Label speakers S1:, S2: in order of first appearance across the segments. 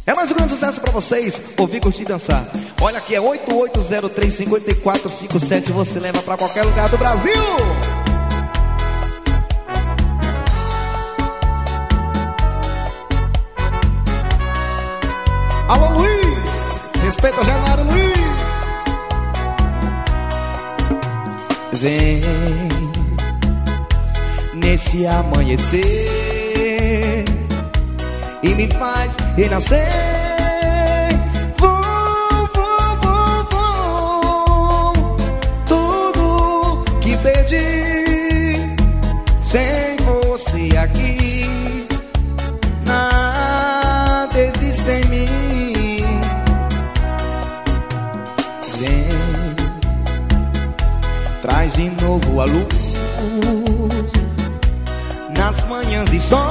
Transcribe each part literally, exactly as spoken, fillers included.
S1: É mais um grande sucesso pra vocês, ouvir, curtir e dançar. Olha aqui, é oito oito zero três, cinco quatro cinco sete. Você leva pra qualquer lugar do Brasil. Alô, Luiz, respeita o Januário, Luiz. Vem nesse amanhecer e me faz renascer. Vou, vou, vou, vou. Tudo que perdi sem você aqui, nada existe em mim. Vem, traz de novo a luz nas manhãs e sol.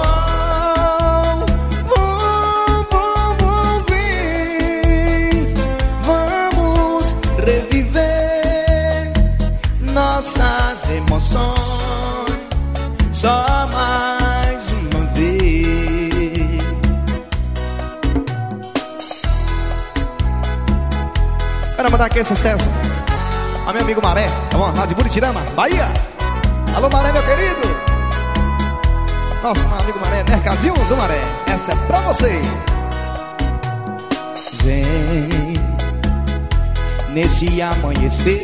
S1: Vou, vou, vou, vem. Vamos reviver nossas emoções só mais uma vez. Quero mandar aquele sucesso a meu amigo Maré, tá bom? Lá de Buritirama, Bahia. Alô, Maré, meu querido. Nosso amigo Maré, Mercadinho do Maré. Essa é pra você. Vem nesse amanhecer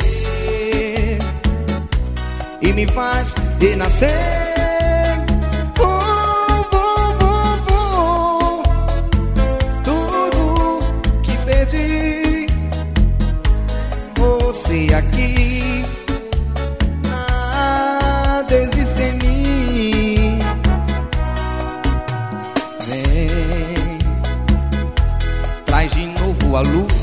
S1: e me faz renascer. Vou, vou, vou, vou. Tudo que perdi, você aqui, nada existe em mim. Vem, traz de novo a luz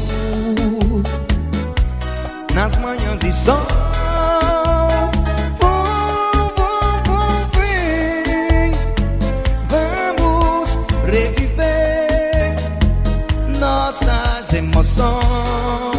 S1: nas manhãs de sol. Vou, vou, vou, vem. Vamos reviver nossas emoções